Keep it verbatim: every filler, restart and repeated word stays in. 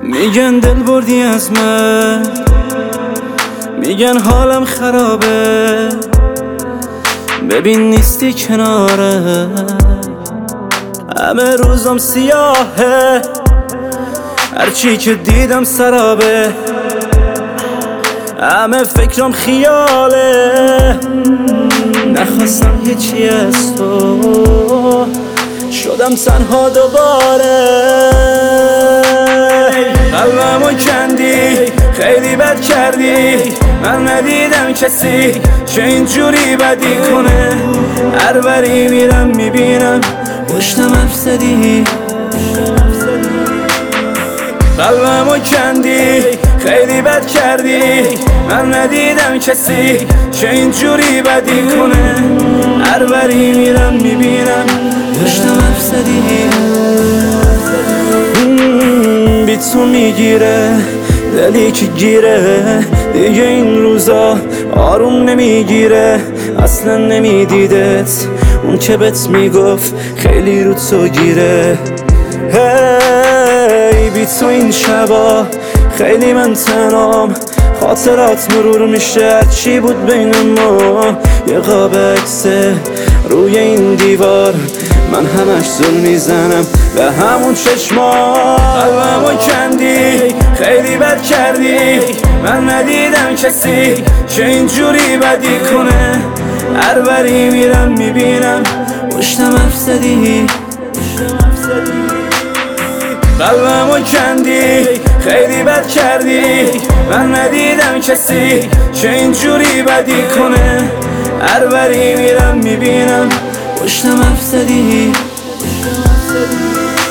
میگن دل بردی از من، میگن حالم خرابه، ببین نیستی کناره، همه روزم سیاهه، هرچی که دیدم سرابه، همه فکرم خیاله، نخواستم هیچی از تو، شدم تنها دوباره، قلبمو کندی خیلی بد کردی، من ندیدم کسی چه اینجوری بدی کنه، هر بری میرم میبینم پشتم حرف زدی، قلبمو کندی خیلی بد کردی، من ندیدم کسی چه اینجوری بدی کنه، هر بری میرم میبینم پشتم حرف زدی. بی تو میگیره دلی که گیره، دیگه این روزا آروم نمیگیره، اصلا نمیدیدت اون که بهت میگفت خیلی رو تو گیره، هی بی تو این شبا خیلی من تنام، خاطرات مرور میشه چی بود بین ما، یه قاب عکسه روی این دیوار، من همش زل میزنم به همون چشما، قلبمو کندی خیلی بد کردی، من ندیدم کسی چه اینجوری بدی کنه، هر بری میرم میبینم پشتم حرف زدی، قلبمو کندی خیلی بد کردی، من ندیدم کسی چه اینجوری بدی کنه، هر بری میرم میبینم پشتم حرف زدی.